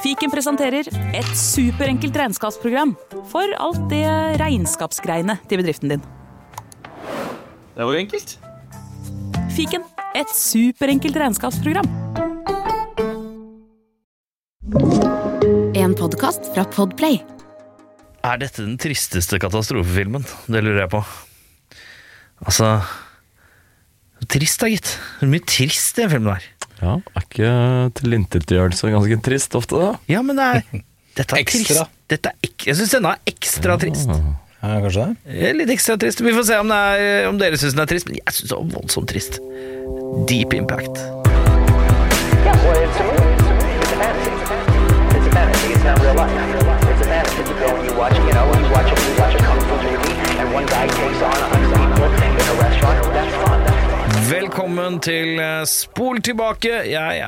Fiken presenterer et superenkelt regnskapsprogram for alt det regnskapsgreiene til bedriften din. Det var enkelt. Fiken, et superenkelt regnskapsprogram. En podcast fra Podplay. Dette den tristeste katastrofefilmen? Det lurer jeg på. Altså, trist da, gitt. Det mye trist i den filmen her. Ja, ikke tilintetgjørelse ganske trist ofte da. Ja, men dette ekstra. Trist. Jeg synes denne ikke trist. Ja, kanskje det? Litt ekstra trist. Vi får se om dere synes den trist, men jeg synes det var voldsomt trist. Deep Impact. Yeah, well, it's a movie. It's a fantasy. It's a fantasy. It's not real life. It's a fantasy. You go and you watch, you watch a kung fu movie, and one guy takes on 100 people in a restaurant. That's fun. Velkommen til Spol tilbake. Jeg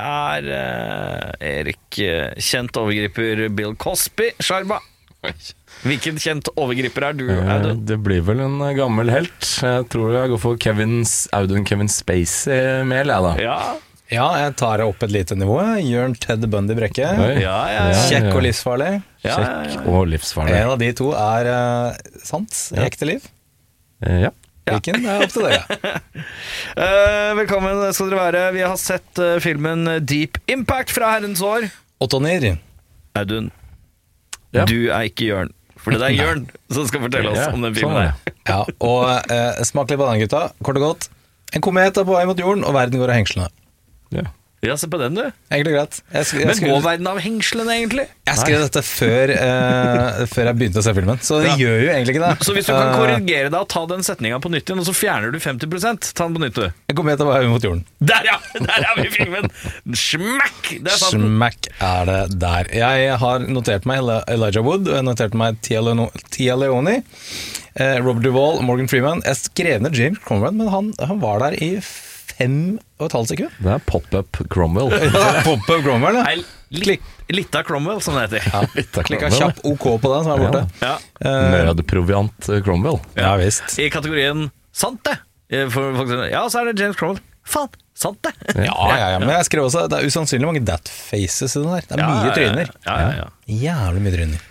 Erik, kjent overgriper Bill Cosby, Sharma. Hvilken kjent overgriper du? Det blir vel en gammel helt. Jeg tror jeg går for Audun Kevin Spacey med, da. Ja, jeg tar det opp et lite nivå. Jørn Ted Bundy Brekke. Kjekk og livsfarlig. Kjekk og livsfarlig. En av de to sant, i ekte liv. Ja. Hvilken opp til dere. Velkommen skal dere være. Vi har sett filmen Deep Impact fra herrens år. Ottonir. Audun, du ikke Jørn. For det Jørn som skal fortelle oss om den filmen her. Ja, og smak litt på den, gutta. Kort og godt. En komet på vei mot jorden, og verden går av hengslene. Ja, se på den, du. Egentlig greit. Men går verden av hengslene, egentlig? Jeg skrev dette før jeg begynte å se filmen, så det gjør jo egentlig ikke det. Så hvis du kan korrigere deg og ta den setningen på nytt igjen, og så fjerner du 50%, ta den på nytt, du. En komet på vei mot jorden. Der har vi filmen! Smack! Smack det der. Jeg har notert meg Elijah Wood, og jeg noterte meg Tia Leone, Robert Duvall, Morgan Freeman. Jeg skrev ned James Cromwell, men han var der i 5,5 sekunder. Det Pop-Up Cromwell. Pop-Up Cromwell, ja. Litt av Cromwell, som det heter. Ja, klikket kjapp OK på den, som borte. Ja. Nødproviant Cromwell. Ja, visst. I kategorien sant det. Ja, så det James Cromwell. Faen, sant det. Ja, men jeg skrev også, det usannsynlig mange that faces i den der. Det mye tryner. Ja. Jævlig mye tryner.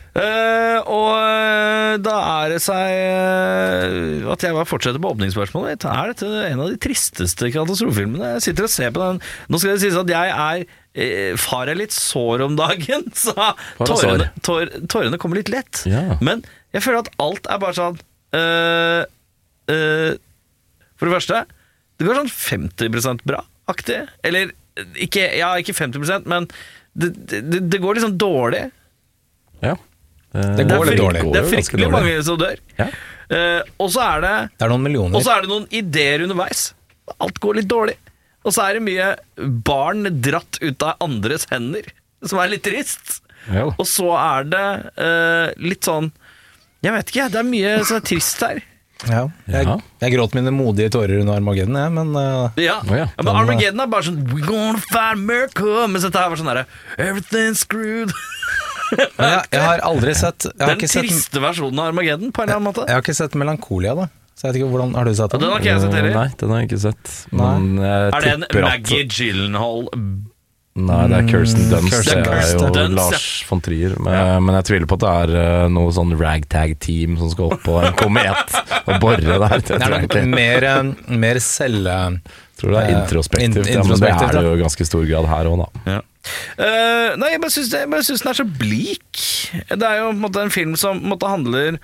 Og da det seg at jeg fortsetter på åpningsspørsmålet mitt. Dette en av de tristeste katastrofefilmene? Jeg sitter og ser på den. Nå skal det sies at jeg far litt sår om dagen, så tårene kommer litt lett. Men jeg føler at alt bare sånn for det første, det går sånn 50% bra-aktig. Eller ikke 50%, men det går liksom dårlig. Ja. Det går litt dårlig. Det fryktelig mange som dør. Og så det er noen millioner. Og så det noen ideer underveis. Alt går litt dårlig. Og så det mye barn dratt ut av andres hender, som litt trist. Og så det litt sånn, jeg vet ikke, det mye som trist her. Ja, jeg gråt mine modige tårer under Armageddon, men men Armageddon bare sånn we're gonna find America, mens dette her var sånn der everything's screwed. Jeg har aldri sett den triste versjonen av Armageddon på en eller annen måte. Jeg har ikke sett Melancholia da. Så jeg vet ikke, hvordan har du sett den? Den har ikke jeg sett heller. Nei, den har jeg ikke sett. Men det en Maggie Gyllenhaal? Nei, det Kirsten Dunst. Det jo Lars von Trier. Men jeg tviler på at det noe sånn ragtag-team som skal opp på en komet og borre der. Det mer selv... Jeg tror det introspektivt, men det det jo i ganske stor grad her også da. Nei, jeg bare synes den så blik. Det jo på en måte en film som handler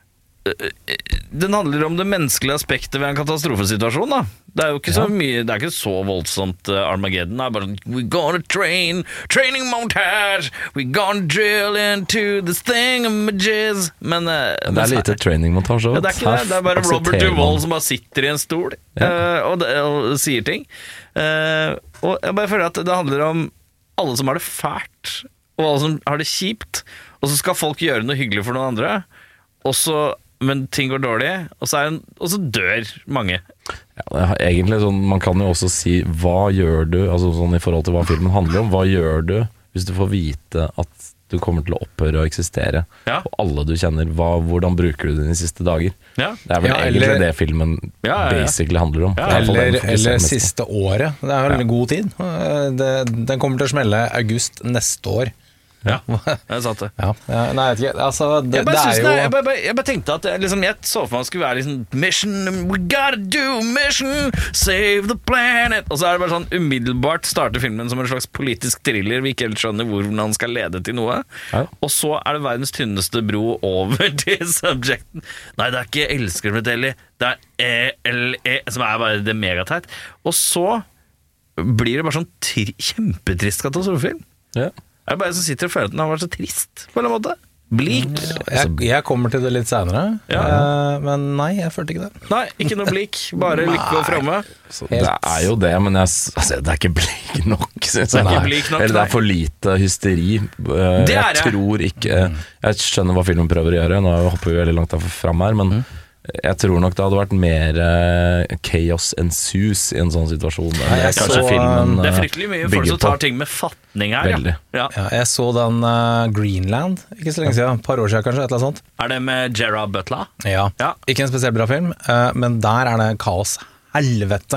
om det menneskelige aspektet ved en katastrofesituasjon da. Det jo ikke så mye, det ikke så voldsomt Armageddon. Det bare sånn we're gonna training montage, we're gonna drill into this thingamages. Men det lite training montage også. Det ikke det, det bare Robert Duvall som bare sitter i en stol og sier ting. Og jeg bare føler at det handler om alle som har det fælt, og alle som har det kjipt, og så skal folk gjøre noe hyggelig for noen andre, men ting går dårlig, og så dør mange. Ja, egentlig sånn, man kan jo også si, hva gjør du, altså sånn i forhold til hva filmen handler om, hva gjør du hvis du får vite at du kommer til å opphøre å eksistere, og alle du kjenner, hvordan bruker du dine siste dager? Det vel egentlig det filmen basically handler om. Eller siste året, det vel god tid. Den kommer til å smelle august neste år. Ja, det er sant det. Ja. Nei, jeg vet ikke. Altså, det er jo Jeg bare tenkte at liksom, jeg så for meg at det skulle være liksom Mission, we gotta do mission, save the planet. Og så er det bare sånn umiddelbart starter filmen som en slags politisk thriller vi ikke helt skjønner hvordan han skal lede til noe. Ja. Og så er det verdens tynneste bro over til subjecten. Nei, det er ikke elsker med Deli, det er ELE, som er bare det megateit. Og så blir det bare sånn kjempetrist katastrofefilm. Ja. Er det bare jeg som sitter og føler at den har vært så trist på en måte? Blik. Jeg kommer til det litt senere, men nei, jeg følte ikke det. Nei, ikke noe blik, bare lykke og fremme. Det er jo det, men det er ikke blik nok, synes jeg. Eller det er for lite hysteri. Jeg tror ikke Jeg skjønner hva filmen prøver å gjøre. Nå hopper vi veldig langt fram her, men jeg tror nok det hadde vært mer chaos ensues i en sånn situasjon. Det er fryktelig mye folk som tar ting med fatning her. Ja, jeg så den Greenland, ikke så lenge siden, et par år siden kanskje, et eller annet sånt. Er det med Gerard Butler? Ja, ikke en spesielt bra film, men der er det kaos. Helvete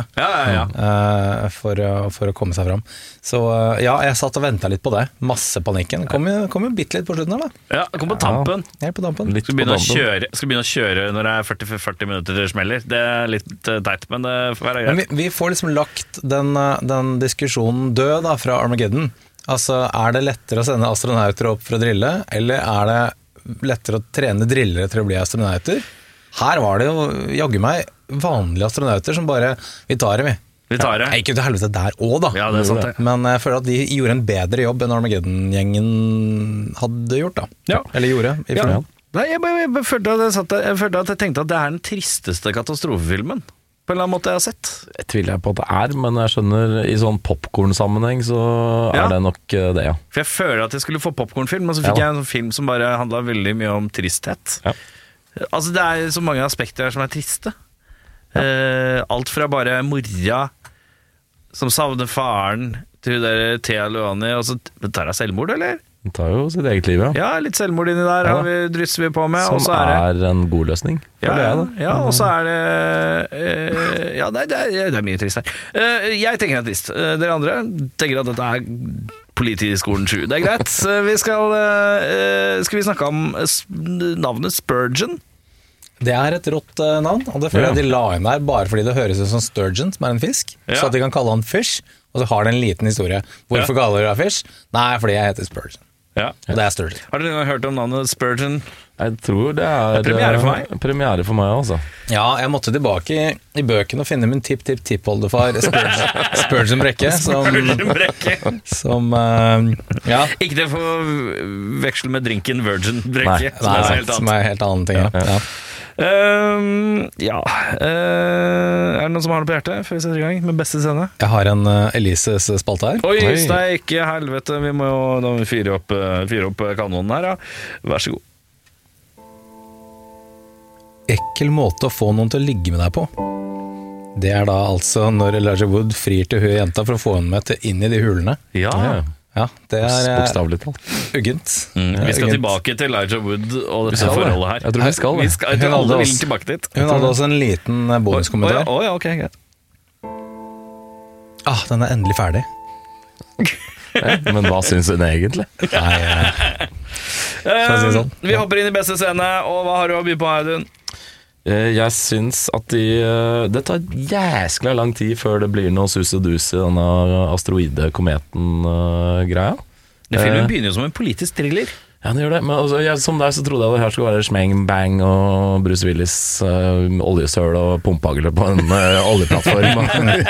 for å komme seg fram. Så jeg satt og ventet litt på det. Masse panikken. Kom jo bitte litt på slutten her da. Ja, kom på tampen. På tampen. Skal begynne å kjøre når det er 40 minutter til smeller. Det er litt teit, men det får være greit. Vi får liksom lagt den diskusjonen død da, fra Armageddon. Altså, er det lettere å sende astronauter opp for å drille, eller er det lettere å trene drillere til å bli astronauter? Her var det jo jaggu meg vanlige astronauter som bare Vi tar det. Jeg gikk jo til helvete der også da. Ja, det er sant det. Men jeg føler at de gjorde en bedre jobb enn Armageddon-gjengen hadde gjort da. Ja. Eller gjorde i filmen. Nei, jeg følte at jeg tenkte at det er den tristeste katastrofefilmen på en eller annen måte jeg har sett. Jeg tviler på at det er, men jeg skjønner i sånn popcorn-sammenheng så er det nok det, ja. For jeg føler at jeg skulle få popcorn-film, men så fikk jeg en film som bare handlet veldig mye om tristhet. Ja. Altså det er så mange aspekter her som er triste. Alt fra bare mora som savner faren til hun der Thea Luani. Og så tar hun selvmord, eller? Hun tar jo sitt eget liv, ja. Ja, litt selvmord inni der drysser vi på med. Som er en god løsning, føler jeg da. Ja, og så er det det er mye trist her. Jeg tenker det er trist. Dere andre tenker at dette er Politiskolen 7. Det er greit. Skal vi snakke om navnet Spurgeon? Det er et rått navn, og det føler jeg de la inn der bare fordi det høres ut som sturgeon, som er en fisk, så at de kan kalle han fish, og så har det en liten historie. Hvorfor kaller du deg fish? Nei, fordi jeg heter Spurgeon. Ja. Og det er sturgeon. Har dere hørt om navnet Spurgeon? Jeg tror det er premiere for meg. Premiere for meg også. Ja, jeg måtte tilbake i bøkene og finne min tipp-tipp-tippoldefar Spurgeon Brekke som Ikke det for veksel med drinken Virgin Brekke. Nei, som er helt annen ting. Er det noen som har det på hjertet før vi setter i gang med beste scene? Jeg har en Elises spalte her. Oi, steike helvete. Vi må jo fyre opp kanonen her, ja. Vær så god. Ekkel måte å få noen til å ligge med deg på. Det er da altså når Elijah Wood frir til hun jenta for å få henne med inn i de hulene. Ja, det er bokstavelig talt uggent. Vi skal tilbake til Elijah Wood og dette forholdet her. Jeg tror vi skal tilbake dit. Hun hadde også en liten bonuskommentar. Ok, greit. Den er endelig ferdig. Men hva synes hun egentlig? Vi hopper inn i beste scene, og hva har du å by på, Audun? Jeg synes at det tar jæskla lang tid før det blir noe sus-og-dus i denne asteroide-kometen-greia. Filmen begynner jo som en politisk thriller. Ja, den gjør det, men som deg så trodde jeg det her skulle være smeng, bang og Bruce Willis, oljesøl og pumpagler på en oljeplattform.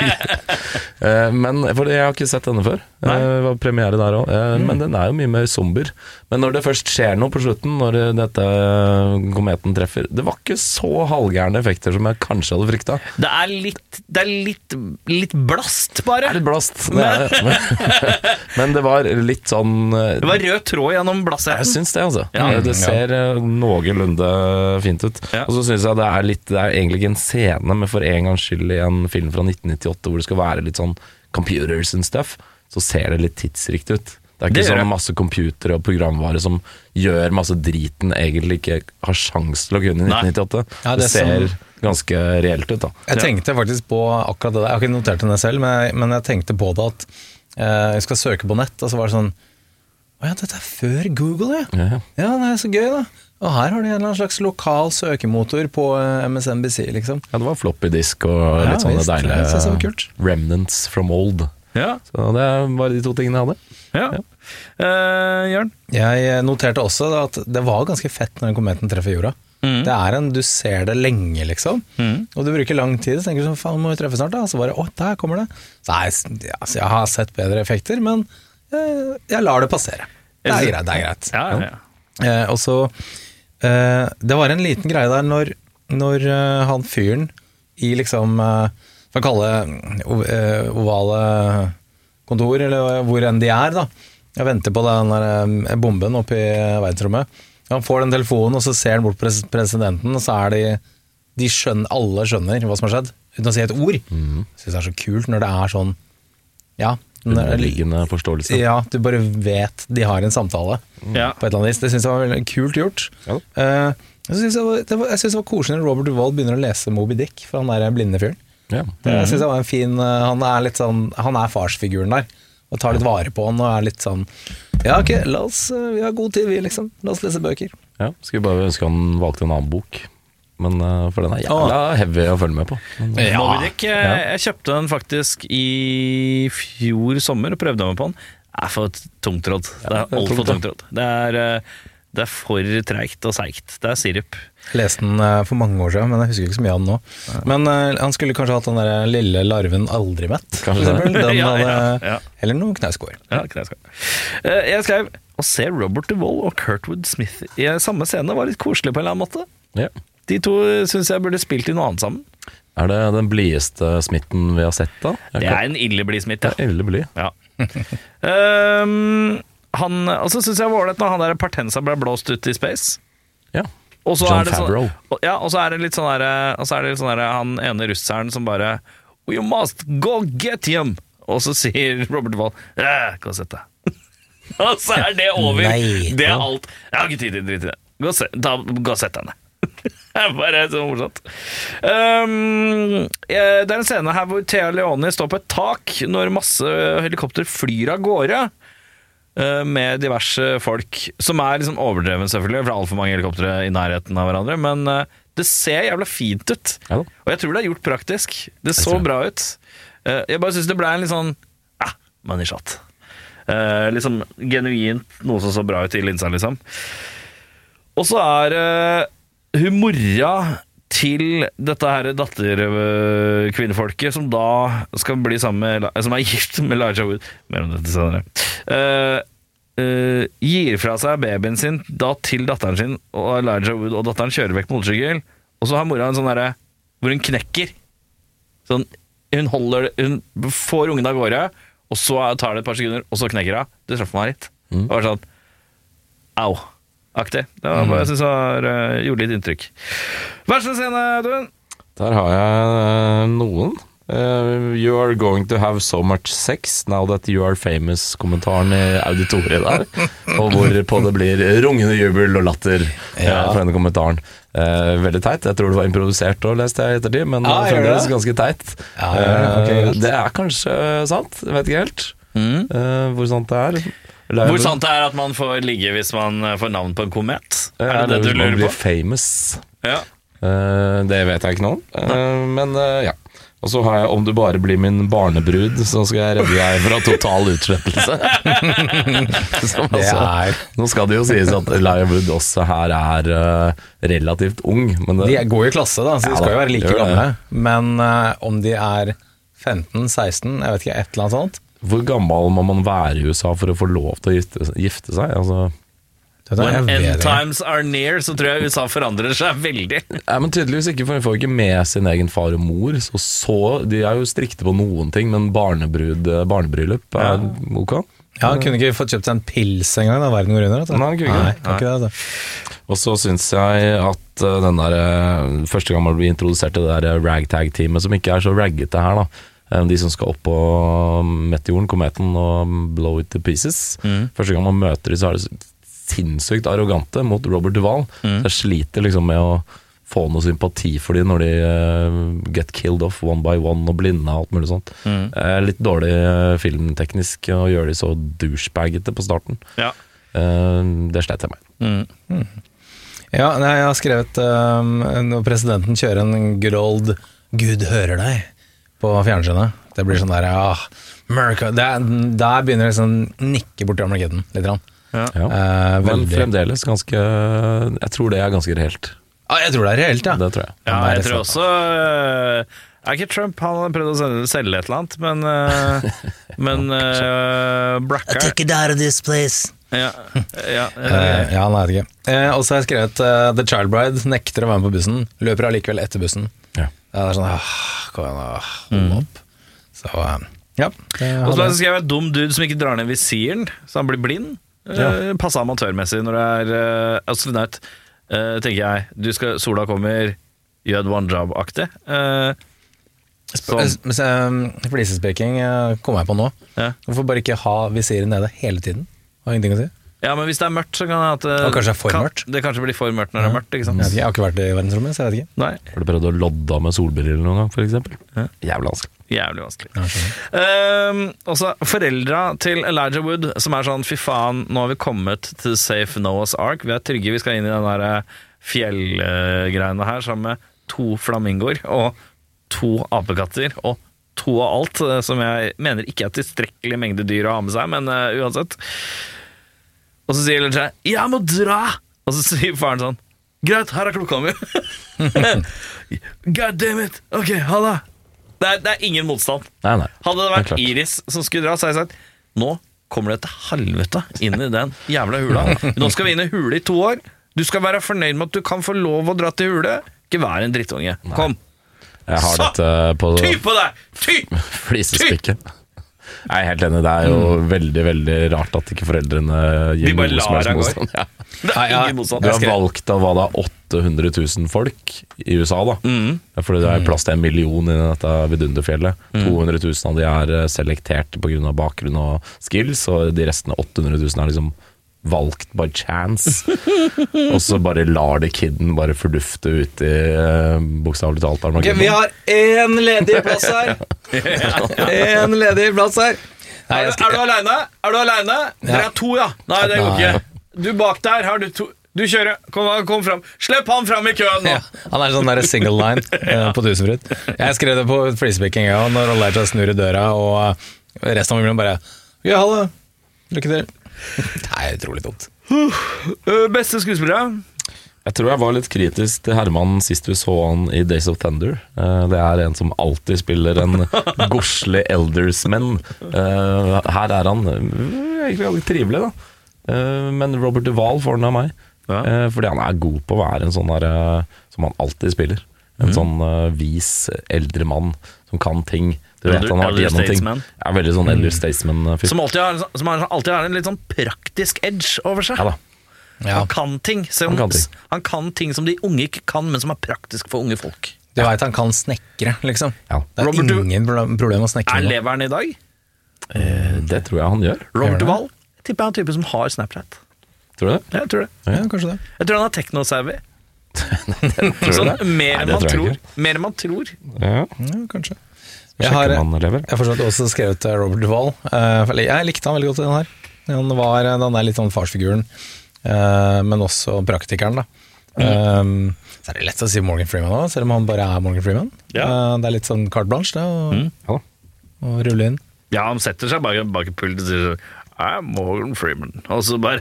Men for jeg har ikke sett denne før. Det var premiere der også, men den er jo mye mer somber. Men når det først skjer noe på slutten, når dette kometen treffer, det var ikke så halvgærne effekter som jeg kanskje hadde fryktet. Det er litt blast bare. Det er litt blast, men det var litt sånn det var rød tråd gjennom blasset. Jeg synes det, altså. Det ser noenlunde fint ut. Og så synes jeg det er egentlig ikke en scene, men for en gangs skyld i en film fra 1998 hvor det skal være litt sånn computers and stuff, så ser det litt tidsriktig ut. Det er ikke sånn masse computer og programvare som gjør masse driten egentlig ikke har sjans til å kunne i 1998. Det ser ganske reelt ut da. Jeg tenkte faktisk på akkurat det der. Jeg har ikke notert det selv, men jeg tenkte på det at jeg skal søke på nett, og så var det sånn ja, dette er før Google, ja. Ja, det er så gøy da. Og her har de en eller annen slags lokal søkemotor på MSNBC, liksom. Ja, det var floppy disk og litt sånne deilige remnants from old. Ja. Så det var de 2 tingene jeg hadde. Ja. Jørn? Jeg noterte også da, at det var ganske fett når kometen treffer jorda. Det er du ser det lenge, liksom. Og du bruker lang tid, så tenker du sånn, faen, må vi treffe snart da? Så bare, der kommer det. Så jeg har sett bedre effekter, men jeg lar det passere. Det er greit. Ja. Og så det var en liten greie der når han fyren i liksom for å kalle ovale kontor eller hvor enn de da jeg venter på den der bomben oppe i verdensrommet, han får den telefonen og så ser han bort på presidenten og så alle skjønner hva som har skjedd uten å si et ord. Jeg synes det er så kult når det er sånn underliggende forståelse. Ja, du bare vet de har en samtale på et eller annet vis. Det synes jeg var veldig kult gjort. Jeg synes det var koselig når Robert Duvall begynner å lese Moby Dick for han der blinde fyren. Jeg synes det var en fin han er litt sånn, han er farsfiguren der og tar litt vare på han og er litt sånn ja, ok, vi har god tid vi liksom, la oss lese bøker. Ja, skulle bare ønske han valgte en annen bok. Men for den er jævla heavy å følge med på. Moby Dick, jeg kjøpte den faktisk i fjor sommer og prøvde meg på den. Det er for tungtrådd. Det er alt for tungtrådd. Det er for treigt og seigt. Det er sirup. Jeg leste den for mange år siden, men jeg husker ikke så mye av den nå. Men han skulle kanskje hatt den der lille larven aldri mett. Eller noen knauskår. Ja, knauskår. Jeg skrev å se Robert Duvall og Kurtwood Smith i samme scene var litt koselig på en eller annen måte. Ja. De 2 synes jeg burde spilt i noe annet sammen. Er det den blideste Smithen vi har sett da? Det er en ille blid Smith, ja. Det er ille blid. Ja. Og så synes jeg var det når han der Partensa ble blåst ut i space. Ja. John Favreau. Og så er det litt sånn der, han ene russeren som bare "You must go get him", og så sier Robert Duvall "Gå og sett deg". Og så er det over. Nei. Det er alt. Jeg har ikke tid til dritt i det. Gå og sett deg ned. Det er bare så morsomt. Det er en scene her hvor Thea Leoni står på et tak når masse helikopter flyr av gårde med diverse folk, som er liksom overdreven selvfølgelig, for det er alt for mange helikoptere i nærheten av hverandre, men det ser jævla fint ut. Ja. Og jeg tror det er gjort praktisk. Det så bra ut. Jeg bare synes det ble en litt sånn money shot. Liksom genuint noe som så bra ut i linsa, liksom. Og så er humorja til dette her datterkvinnefolket som da skal bli sammen med, som er gift med Elijah Wood, mer om dette senere, gir fra seg babyen sin da til datteren sin, og Elijah Wood og datteren kjører vekk på motorsykkel, og så har mora en sånn der hvor hun knekker sånn, hun får ungen av gårde, og så tar det et par sekunder, og så knekker hun. Det traff meg litt. Det var sånn au aktig. Det var, jeg synes det gjorde litt inntrykk. Verste scene, Audun? Der har jeg noen. You are going to have so much sex now that you are famous, kommentaren i auditoriet der, og hvorpå det blir rungende jubel og latter for denne kommentaren. Veldig teit. Jeg tror det var improvisert og leste jeg ettertid, men fremdeles ganske teit. Det er kanskje sant, jeg vet ikke helt hvor sant det er. Hvor sant det er at man får ligge hvis man får navn på en komet? Er det det du lurer på? Man blir famous. Ja. Det vet jeg ikke noe om, men ja. Og så har jeg "Om du bare blir min barnebrud, så skal jeg redde deg fra total utslettelse". Nå skal det jo sies at Elijah Wood også her er relativt ung, men de går i klasse da, så de skal jo være like gamle. Men om de er 15-16, jeg vet ikke, et eller annet sånt. Hvor gammel må man være i USA for å få lov til å gifte seg? Altså when end times are near, så tror jeg USA forandrer seg veldig. Ja, men tydeligvis ikke, for de får ikke med sin egen far og mor. Så de er jo strikte på noen ting, men barnebryllup er ok. Ja, han kunne ikke fått kjøpt seg en pils en gang da verden går under. Nei, han kunne ikke det. Og så synes jeg at den der første gang man blir introdusert til det der ragtag-teamet, som ikke er så raggete her da, de som skal opp på meteoren, kometen og blow it to pieces. Første gang man møter dem, så er det sinnssykt arrogante mot Robert Duvall. Så jeg sliter liksom med å få noe sympati for dem når de get killed off one by one og blinde og alt mulig sånt. Litt dårlig filmteknisk å gjøre de så douchebaggete på starten. Det slet jeg med. Ja, nei, jeg har skrevet når presidenten kjører en good old Gud hører deg på fjernsynet. Det blir sånn der, America. Der begynner det sånn nikke bort til Armageddon litt. Men fremdeles ganske, jeg tror det er ganske reelt. Jeg tror det er reelt, ja. Det tror jeg. Ja, jeg tror også er ikke Trump, han har prøvd å selge et eller annet, men Blackard Take it out of this place. Ja, nei, det ikke. Og så har jeg skrevet The Child Bride nekter å være med på bussen, løper allikevel etter bussen. Ja. Det er sånn, kom igjen, hold opp. Så, ja. Og så skrev jeg et dum dude som ikke drar ned visiren, så han blir blind. Passet amatørmessig når det er astronaut, tenker jeg. Sola kommer, you had one job-aktig. Flisespekking kommer jeg på nå. Hvorfor bare ikke ha visiret nede hele tiden? Har ingenting å si. Ja, men hvis det er mørkt, så kan det kanskje det er for mørkt. Det kanskje blir for mørkt når det er mørkt, ikke sant? Jeg har ikke vært i verdensrommet, så jeg vet ikke. Nei. Har du prøvd å lodde av med solbriller noen gang, for eksempel? Jævlig vanskelig. Også foreldra til Elijah Wood, som er sånn, fy faen, nå har vi kommet til Safe Noah's Ark, vi er trygge, vi skal inn i den der fjellgreiene her, sammen med 2 flamingoer, og 2 apekatter, og 2 av alt, som jeg mener ikke er tilstrekkelig mengde dyr å ha med seg, men uansett. Og så sier Elijah, jeg må dra! Og så sier faren sånn, greit, her er klokka mi. God damn it, ok, ha det. Det er ingen motstand. Nei. Hadde det vært Iris som skulle dra, så hadde jeg sagt, nå kommer det til helvete inn i den jævla hula. Nå skal vi inn i hule i 2 år. Du skal være fornøyd med at du kan få lov å dra til hule. Ikke være en drittunge. Kom. Jeg har dette på Ty på deg! Ty! Flisespikket. Jeg er helt enig, det er jo veldig, veldig rart at ikke foreldrene gir bare noe som helst lar deg motstand. Det er ingen motstand. Du har valgt av hva det er 800 000 folk i USA da. Fordi det er plass til 1 million i dette vidunderfjellet. 200 000 av de er selektert på grunn av bakgrunn og skills, og de restene 800 000 er liksom valgt by chance. Og så bare lar det kidden bare fordufte ut i bokstavelig talt Armageddon. Vi har 1 ledig plass her. 1 ledig plass her. Nei, Er du alene? Dere er 2, ja. Nei, det går ikke. Du bak der har du 2. Du kjører, kom frem. Slipp han frem i køen nå. Han er sånn der single line på Tusenfryd. Jeg skrev det på flisepikking, når Elijah snur i døra, og resten av familien bare, ja, ha det, lykke til. Det er utrolig dumt. Beste skuespillere? Jeg tror jeg var litt kritisk til Herman sist vi så han i Days of Thunder. Det er en som alltid spiller en gorslig eldersman. Her er han egentlig veldig trivelig da. Men Robert Duvall får den av meg. Fordi han er god på å være en sånn der som han alltid spiller. En sånn vis eldre mann som kan ting. Du vet han har vært gjennom ting. Ja, veldig sånn elder statesman-fyr. Som alltid har en litt sånn praktisk edge over seg. Ja da. Han kan ting. Han kan ting som de unge ikke kan, men som er praktisk for unge folk. Du vet han kan snekre, liksom. Ja. Det er ingen problem å snekre. Lever han i dag? Det tror jeg han gjør. Robert Duvall? Jeg tipper han er en type som har Snapchat. Tror du det? Jeg tror det. Ja, kanskje det. Jeg tror han har techno-savvy. Sånn, mer enn man tror. Ja, kanskje. Jeg har forstått også skrevet Robert Duvall. Jeg likte han veldig godt i den her. Han er litt sånn farsfiguren, men også praktikeren da. Så er det lett å si Morgan Freeman også, selv om han bare er Morgan Freeman. Det er litt sånn carte blanche det, og rulle inn. Ja, han setter seg bak et pult og sier I'm Morgan Freeman. Og så bare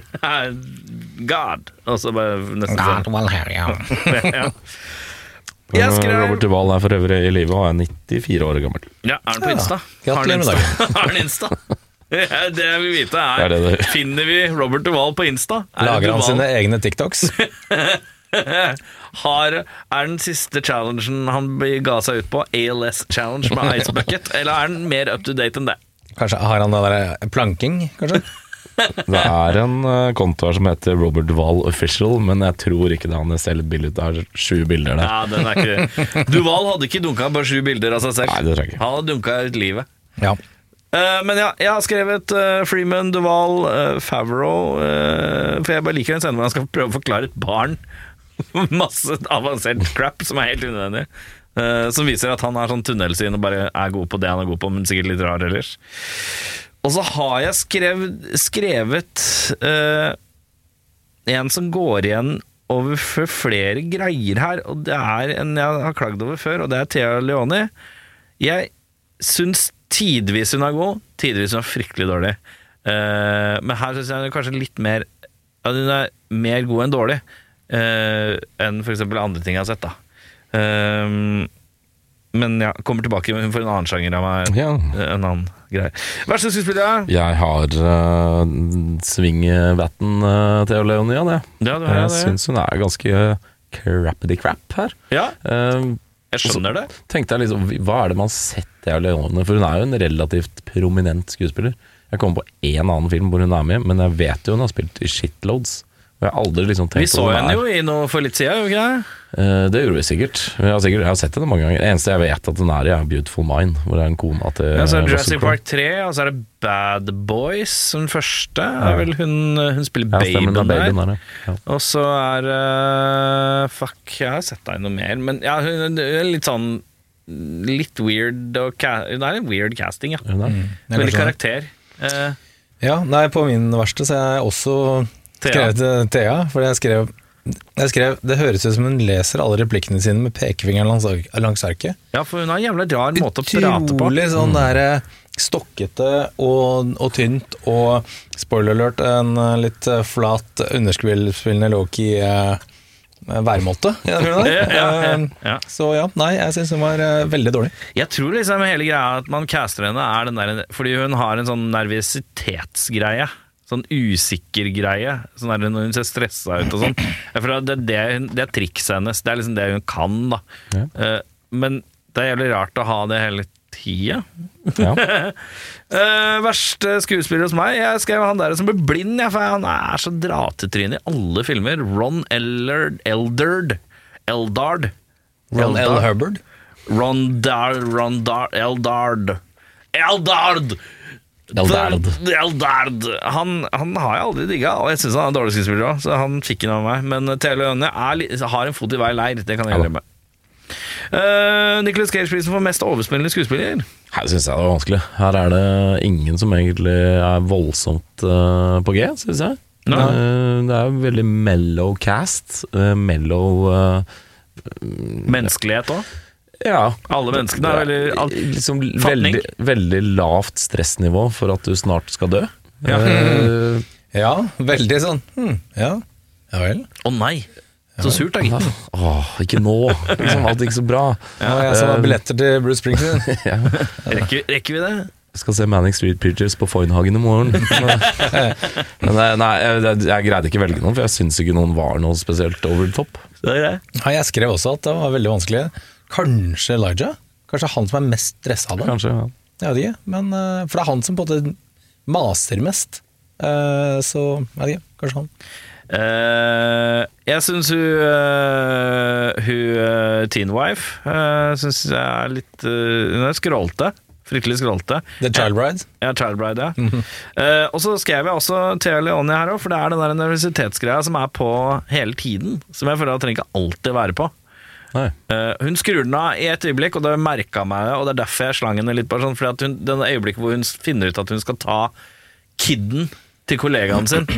God. Og så bare nesten God will hear you. Robert Duvall er for øvrig i livet og er 94 år gammel. Ja, er han på Insta? Gratulerer med dagen. Har han Insta? Det jeg vil vite er finner vi Robert Duvall på Insta? Lager han sine egne TikToks? Er den siste challengen han ga seg ut på ALS challenge med Ice Bucket, eller er den mer up to date enn det? Kanskje har han det der planking, kanskje? Det er en konto her som heter Robert Duvall Official, men jeg tror ikke det han selv bildet. Det er 7 bilder der. Ja, den er ikke Duvall hadde ikke dunket bare 7 bilder av seg selv. Nei, det tror jeg ikke. Han hadde dunket ut livet. Ja. Men ja, jeg har skrevet Freeman, Duvall, Favreau, for jeg bare liker en scene hvor han skal prøve å forklare et barn masse avansert crap som er helt unødvendig. Som viser at han har sånn tunnelsyn og bare er god på det han er god på, men sikkert litt rar ellers. Og så har jeg skrevet en som går igjen over flere greier her, og det er en jeg har klagd over før, og det er Téa Leoni. Jeg syns tidvis hun er god, tidvis hun er fryktelig dårlig. Men her synes jeg hun er kanskje litt mer, hun er mer god enn dårlig, enn for eksempel andre ting jeg har sett da. Men ja, kommer tilbake for en annen sjanger av meg, en annen greie. Verste skuespiller? Jeg har swing-batten Téa Leoni, det. Ja, det. Jeg synes hun er ganske crappity crap her. Ja, jeg skjønner det. Tenkte jeg liksom, hva er det man har sett Téa Leoni? For hun er jo en relativt prominent skuespiller. Jeg kommer på en annen film hvor hun er med, men jeg vet jo hun har spilt i shitloads. Og jeg har aldri liksom tenkt vi så henne jo i noe for litt siden, jo ikke det? Det gjorde vi sikkert. Jeg har sett henne mange ganger. Det eneste jeg vet at den er i er Beautiful Mind, hvor det er en kona til så er det Jurassic Park 3, og så er det Bad Boys som første. Er vel hun spiller babyen der. Ja. Og så er jeg har sett deg noe mer, men ja, hun er litt sånn litt weird hun er en weird casting, ja. Veldig karakter. Ja, nei, på min verste så er jeg også skrevet Téa, for jeg skrev det høres ut som hun leser alle replikkene sine med pekefingeren langs arket. Ja, for hun har en jævla rar måte å prate på. Utrolig sånn der stokkete og tynt, og spoiler alert, en litt flat underspillende low-key værmåte. Ja. Så ja, nei, jeg synes hun var veldig dårlig. Jeg tror liksom hele greia at man caster henne er den der, fordi hun har en sånn nervøsitetsgreie. Sånn usikker greie, sånn er det når hun ser stressa ut og sånn. Det er trikset hennes, det er liksom det hun kan da. Ja. Men det er jævlig rart å ha det hele tida. Ja. Verste skuespiller hos meg, jeg skrev han der som ble blind, for han er så dratetryne i alle filmer. Ron Eldard. Ron L. Hubbard. Eldard. Han har jeg aldri digget, og jeg synes han er dårlig skuespiller også, så han fikk den av meg. Men Téa Leoni har en fot i hver leir, det kan jeg glemme. Nicolas Cage-prisen for mest overspillende skuespiller. Her synes jeg det var vanskelig. Her er det ingen som egentlig er voldsomt på G, synes jeg. Det er veldig mellow cast, mellow menneskelighet også. Ja, alle menneskene er veldig liksom veldig lavt stressnivå for at du snart skal dø. Ja, veldig sånn. Ja vel. Å nei, så surt da, gitt. Ikke nå, liksom, alt gikk så bra. Jeg så billetter til Bruce Springsteen. Rekker vi det? Jeg skal se Manic Street Preachers på Foynhagen i morgen. Men nei, jeg greide ikke velge noen, for jeg synes ikke noen var noe spesielt over the top. Jeg skrev også at det var veldig vanskelig. Kanskje Elijah? Kanskje han som er mest stresset av det? Kanskje, ja. Jeg vet ikke, men for det er han som på en måte maser mest. Så jeg vet ikke, kanskje han. Jeg synes hun Teen Wife synes jeg er litt hun er skrålte. Fryktelig skrålte. The Child Bride? Ja, Child Bride, ja. Og så skrev jeg også Téa Leoni her også, for det er den der nervøsitetsgreia som er på hele tiden, som jeg føler at trenger ikke alltid være på. Hun skrur den av i et øyeblikk, og det merket meg, og det er derfor jeg slang henne litt på sånn, fordi at den øyeblikket hvor hun finner ut at hun skal ta kidden til kollegaen sin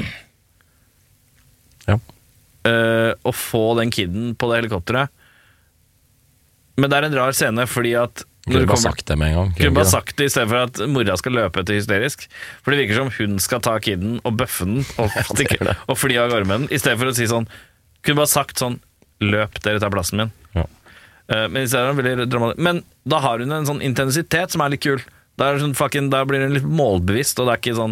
og få den kidden på det helikopteret, men det er en rar scene fordi at kunne bare sagt det med en gang. Kunne bare sagt det i stedet for at mora skal løpe etter hysterisk, for det virker som hun skal ta kidden og bøffe den og fly av gårde med den, i stedet for å si sånn, kunne bare sagt sånn, løp, dere tar plassen min. Men i stedet er det veldig dramatisk. Men da har hun en sånn intensitet som er litt kul. Da blir hun litt målbevisst, og det er ikke sånn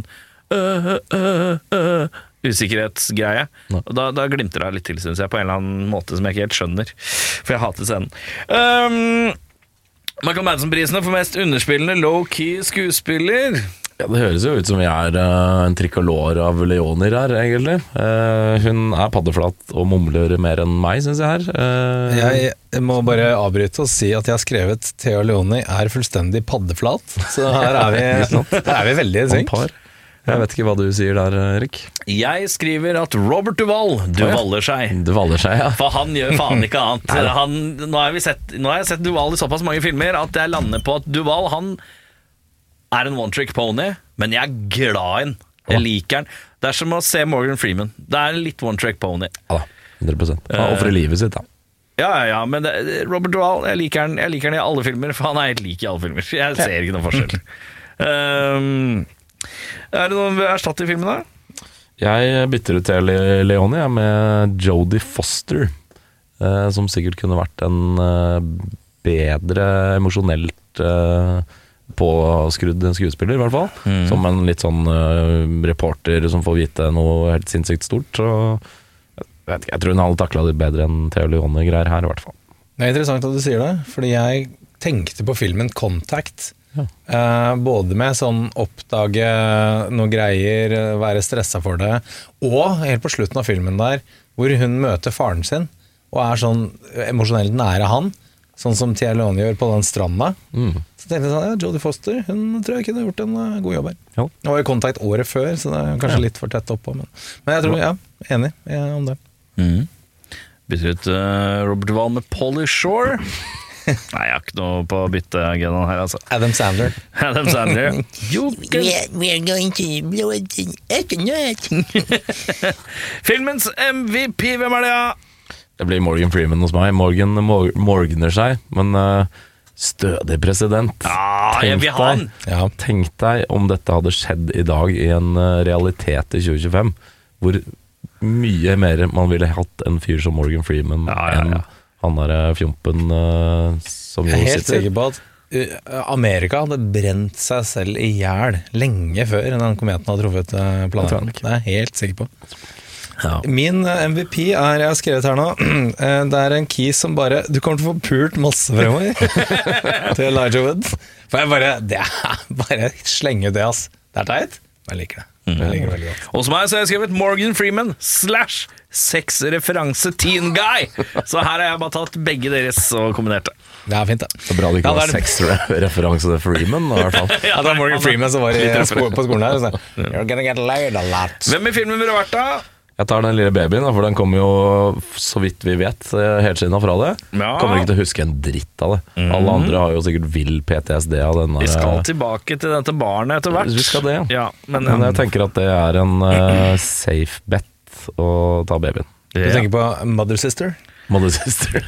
usikkerhetsgreie. Og da glimter det litt til, synes jeg, på en eller annen måte som jeg ikke helt skjønner. For jeg hater scenen. Michael Madsen-prisene for mest underspillende low-key skuespiller. Ja, det høres jo ut som vi er en trikolor av leoner her, egentlig. Hun er paddeflat og mumler mer enn meg, synes jeg her. Jeg må bare avbryte og si at jeg har skrevet Téa Leoni er fullstendig paddeflat. Så her er vi veldig i synk. Jeg vet ikke hva du sier der, Erik. Jeg skriver at Robert Duvall duvaller seg. Duvaller seg, ja. For han gjør faen ikke annet. Nå har jeg sett Duvall i såpass mange filmer at jeg lander på at Duvall, er en one-trick pony, men jeg er glad i den. Jeg liker den. Det er som å se Morgan Freeman. Det er litt one-trick pony. Ja da, 100%. Han offrer livet sitt, da. Ja, men Robert Duvall, jeg liker den i alle filmer, for han er helt lik i alle filmer. Jeg ser ikke noen forskjell. Er det noen vi erstatter i filmen da? Jeg bytter ut til Leone med Jodie Foster, som sikkert kunne vært en bedre emosjonelt påskrudd skuespiller, i hvert fall. Som en litt sånn reporter som får vite noe helt sinnssykt stort. Jeg tror hun hadde taklet litt bedre enn Theo Leone-greier her, i hvert fall. Det er interessant at du sier det, fordi jeg tenkte på filmen Contact. Både med sånn oppdage noen greier, være stresset for det, og helt på slutten av filmen der, hvor hun møter faren sin, og er sånn emosjonelt nære han, sånn som Tia Leone gjør på den stranda. Så tenkte jeg sånn, Jodie Foster, hun tror jeg kunne gjort en god jobb her. Ja. Nå var jo Contact året før, så det er kanskje litt for tett oppå, men jeg tror, enig om det. Bytter ut Robert Duvall med Pauly Shore. Nei, jeg har ikke noe på bytteagendaen her, altså. Adam Sandler. We're going to blow it in Filmens MVP, hvem er det, ja? Det blir Morgan Freeman hos meg. Morgan morgner seg, men stødig president. Jeg vil ha han. Tenk deg om dette hadde skjedd i dag i en realitet i 2025, hvor mye mer man ville hatt en fyr som Morgan Freeman enn han der fjompen som jo sitter. Jeg er helt sikker på at Amerika hadde brent seg selv i hjel lenge før den kometen hadde truffet planeten. Det er jeg helt sikker på. Min MVP jeg har skrevet her nå, det er en key som bare, du kommer til å få pult masse fremover til Elijah Wood. For det er bare slenge det, ass. Det er teit, men jeg liker det. Jeg liker det veldig godt. Og som jeg har skrevet Morgan Freeman / sexreferanse teen guy. Så her har jeg bare tatt begge deres og kombinert det. Det er fint, det. Så bra det ikke var sexreferanse til Freeman, i hvert fall. Det var Morgan Freeman som var på skolen her og sa, you're gonna get laid a lot. Hvem i filmen vil du ha vært da? Jeg tar den lille babyen, for den kommer jo, så vidt vi vet, helt siden fra det. Kommer ikke til å huske en dritt av det. Alle andre har jo sikkert vill PTSD av denne. Vi skal tilbake til dette barnet etter hvert. Vi skal det, ja. Men jeg tenker at det er en safe bet å ta babyen. Du tenker på Mother Sister? Mother Sister.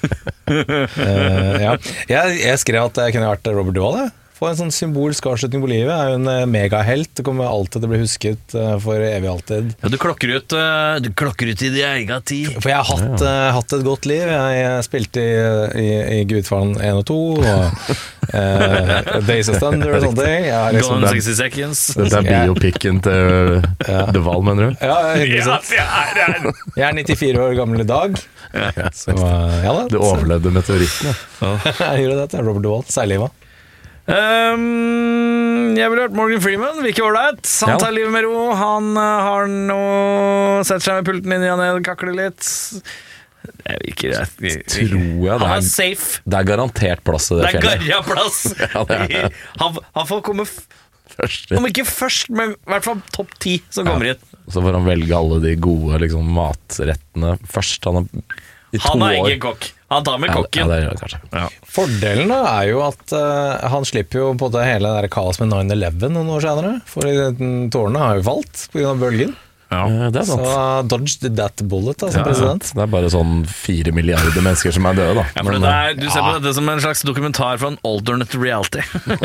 Jeg skrev at jeg kunne vært Robert Duvall, få en sånn symbolsk avslutning på livet. Er jo en megahelt. Det kommer alltid til å bli husket for evig alltid. Ja, du klokker ut i din egen tid. For jeg har hatt et godt liv. Jeg spilte i Gudfaren 1 og 2 og Days of Thunder og sånne ting. Gone 60 Seconds. Dette er biopikken til Duvall, mener du? Ja, jeg er 94 år gammel i dag. Så, du overlevde meteoritten, Jeg gjorde det til Robert Duvall, særlivet. Jeg ville hørt Morgan Freeman. Virker ålreit. Han tar livet med ro. Han har noe, setter seg med pulten inn i og kakler litt. Det virker tror jeg han er safe. Det er garantert plass i det fjellet. Det er garantert plass. Han får komme først. Om ikke først, men i hvert fall topp 10 som kommer inn. Så får han velge alle de gode liksom, matrettene først. Han er ingen kokk. Han tar med kokken. Det gjør det kanskje. Fordelen da er jo at han slipper jo på det hele der kaos med 9/11 noen år senere. For tårene har jo falt på grunn av bølgen. Det er sant. Så dodged that bullet som president. Det er bare sånn 4 milliarder mennesker som er døde, da. Du ser på dette som en slags dokumentar fra en alternate reality.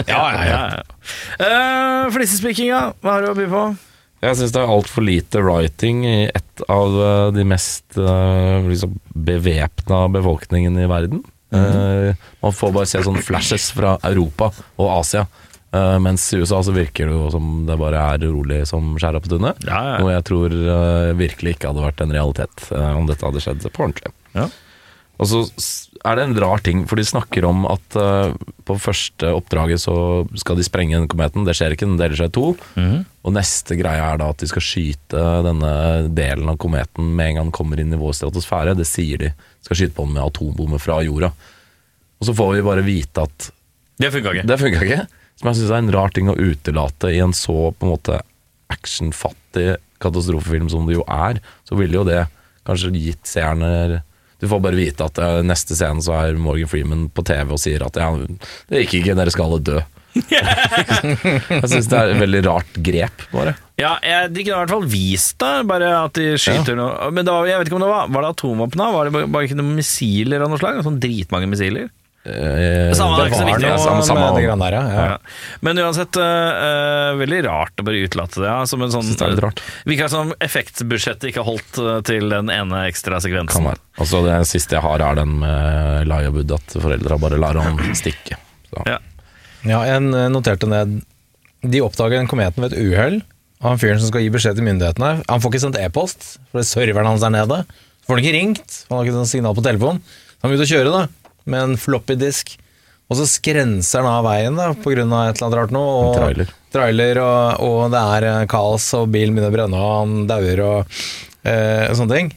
Flisespikkinga, hva har du å by på? Jeg synes det er alt for lite writing i et av de mest liksom, bevepna befolkningen i verden. Man får bare se sånne flashes fra Europa og Asia, mens i USA så virker det jo som det bare er rolig som skjæra på tunnet. Og jeg tror virkelig ikke hadde vært en realitet om dette hadde skjedd på ordentlig. Og så er det en rar ting, for de snakker om at på første oppdraget så skal de sprenge den kometen. Det skjer ikke, den deler seg i 2. Og neste greie er da at de skal skyte denne delen av kometen med en gang den kommer inn i vår stratosfære. Det sier de. Skal skyte på den med atombomber fra jorda. Og så får vi bare vite at det funka ikke. Som jeg synes er en rar ting å utelate i en så på en måte actionfattig katastrofefilm som det jo er. Så ville jo det kanskje gitt seerne. Du får bare vite at neste scene så er Morgan Freeman på TV og sier at det gikk ikke, dere skal alle dø. Jeg synes det er et veldig rart grep, bare. Ja, de kunne i hvert fall vist det, bare at de skyter noe. Men jeg vet ikke om det var det atomvåpen da? Var det bare ikke noen missiler av noe slag? Sånn dritmange missiler? Det var samme med de grann der, ja. Men uansett, veldig rart å bare utlate det, ja, som en sånn, det er litt rart. Virker som effektbudsjettet ikke holdt til den ene ekstra sekvensen. Kan være. Altså det siste jeg har er den med Elijah Wood, at foreldre bare lar han stikke. Så. Ja, jeg noterte ned. De oppdager en kometen ved et uhell. Og han fyren som skal gi beskjed til myndighetene, han får ikke sendt e-post, for det serveren hans er nede. Så får han ikke ringt, han har ikke sånn signal på telefon. Så han vil ut og kjøre da, med en floppy disk. Og så skrenser han av veien da, på grunn av et eller annet rart nå. Og trailer, og det er kaos, og bilen begynner å brenne, og han dauer, og sånne ting.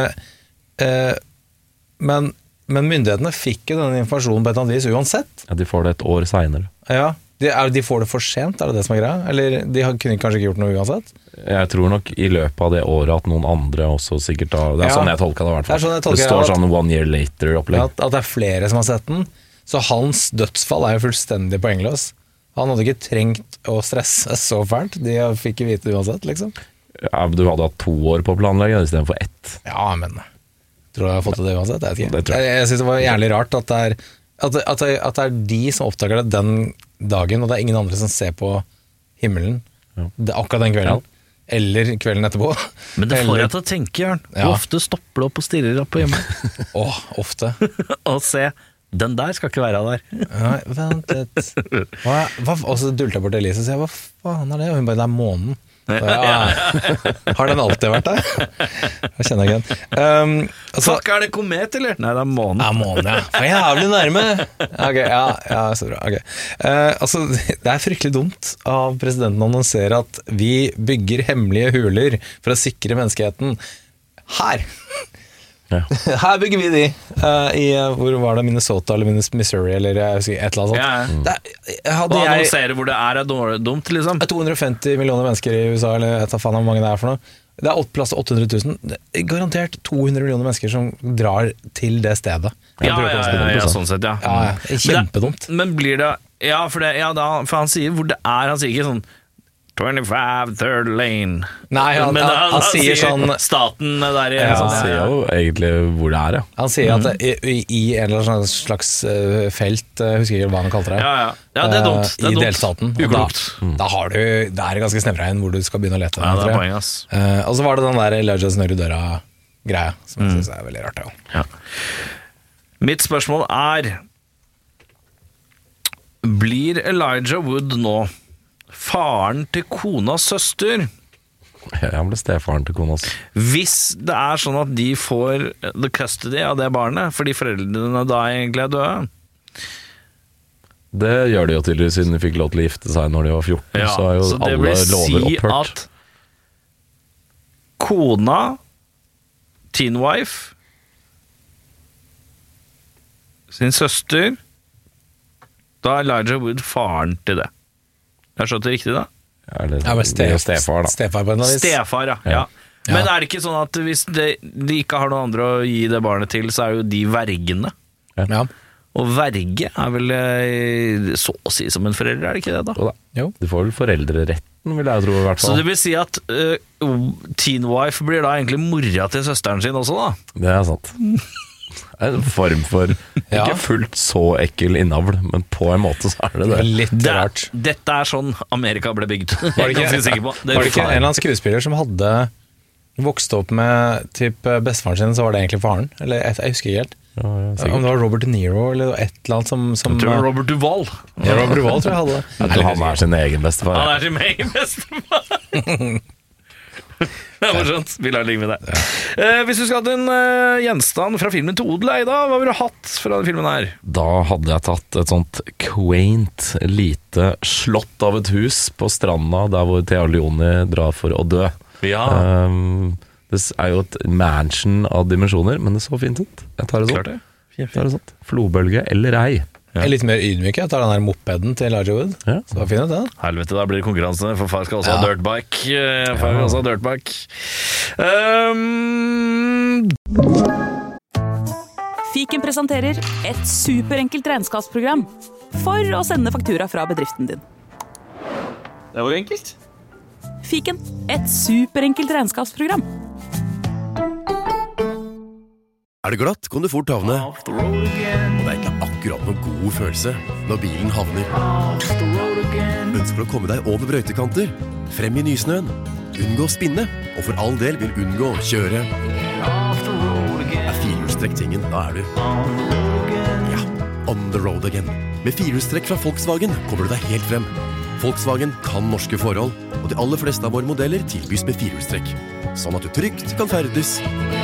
Men myndighetene fikk jo denne informasjonen på et eller annet vis uansett. Ja, de får det et år senere. Ja, de får det for sent, er det som er greia? Eller de kunne kanskje ikke gjort noe uansett? Jeg tror nok i løpet av det året at noen andre også sikkert har, det er sånn jeg tolker det i hvert fall. Det står sånn 1 year later-opplegg. At det er flere som har sett den. Så hans dødsfall er jo fullstendig poengløs. Han hadde ikke trengt å stresse så fælt. De fikk ikke vite det uansett, liksom. Ja, du hadde hatt 2 år på planlegget i stedet for 1. Ja, men tror jeg har fått det uansett? Jeg vet ikke. Jeg synes det var jævlig rart at det er de som oppdager det den dagen, og det er ingen andre som ser på himmelen akkurat den kvelden. Eller kvelden etterpå. Men det får jeg til å tenke, Jørn. Hvor ofte stopper du opp og stirrer opp på himmelen? Ofte. Og se, den der skal ikke være der. Nei, vent litt. Og så dulter jeg bort til Elise og sier, hva faen er det? Og hun bare, det er månen. Har den alltid vært der? Jeg kjenner ikke den. Fuck, er det komet, eller? Nei, det er månen. Ja, månen, ja. For jævlig nærme. Ok, ja, så bra. Okay. Det er fryktelig dumt av presidenten å annonsere at vi bygger hemmelige huler for å sikre menneskeheten. Her bygger vi de hvor var det, Minnesota eller Missouri eller et eller annet sånt. Og annonsere hvor det er dumt, liksom. 250 millioner mennesker i USA, eller jeg tar faen av hvor mange det er for noe. Det er plass til 800 000. Garantert 200 millioner mennesker som drar til det stedet. Ja, sånn sett, ja. Kjempedumt. Men blir det, for han sier hvor det er, han sier ikke sånn 25 third lane. Nei, han sier sånn staten der han sier jo egentlig hvor det er, Han sier at i en eller annen slags felt, jeg husker ikke hva han kalte det. Ja, det er dumt. I delstaten. Da har du, det er ganske snevra inn hvor du skal begynne å lete. Ja, det er poeng, ass. Og så var det den der Elijah snør i døra-greia, som jeg synes er veldig rart. Ja. Mitt spørsmål er, blir Elijah Wood nå faren til konas søster? Han ble stefaren til konas. Hvis det er sånn at de får the custody av det barnet, fordi foreldrene da egentlig er døde? Det gjør de jo tydeligvis, siden de fikk lov til å gifte seg når de var 14, så er jo så alle lover opphørt. Så det vil si at kona, teen wife, sin søster, da er Elijah Wood faren til det. Jeg skjønte det riktig da? Stefar da. Stefar, ja. Men er det ikke sånn at hvis de ikke har noen andre å gi det barnet til, så er jo de vergene? Ja. Og verge er vel så å si som en forelder, er det ikke det da? Jo. Du får vel foreldreretten, vil jeg tro i hvert fall. Så det vil si at teen wife blir da egentlig mora til søsteren sin også da? Det er sant. En form for ikke fullt så ekkel innavl, men på en måte så er det litt rart. Dette er sånn Amerika ble bygd. Var det ikke en eller annen skuespiller som hadde vokst opp med bestefaren sin, så var det egentlig faren? Eller jeg husker ikke helt. Om det var Robert De Niro eller et eller annet som jeg tror det var Robert Duvall. Ja, Robert Duvall tror jeg hadde det. Jeg tror han er sin egen bestefar. Han er sin egen bestefar. Det er morsomt, vi lar ligge med det. Hvis du skal ha en gjenstand fra filmen til odel, Eida, hva ville du hatt fra den filmen her? Da hadde jeg tatt et sånt quaint, lite slott av et hus på stranda, der hvor Thea Leoni drar for å dø. Ja. Det er jo et mansion av dimensjoner, men det så fint ut. Jeg tar det sånt. Flobølge eller ei. Litt mer ydmyk, jeg tar den der mopeden til Elijah Wood. Så var fint det. Helvete, da blir det konkurranse, for far skal også ha dirtbike. Fiken presenterer et superenkelt regnskapsprogram for å sende faktura fra bedriften din. Det var jo enkelt. Fiken, et superenkelt regnskapsprogram. Det glatt, kan du fort havne. Og det ikke akkurat noen god følelse når bilen havner. Ønsker å komme deg over brøytekanter, frem i nysnøen, unngå å spinne, og for all del vil unngå å kjøre. Firehjulstrekk tingen, da du on the road again. Med firehjulstrekk fra Volkswagen kommer du deg helt frem. Volkswagen kan norske forhold, og de aller fleste av våre modeller tilbys med firehjulstrekk, sånn at du trygt kan ferdes.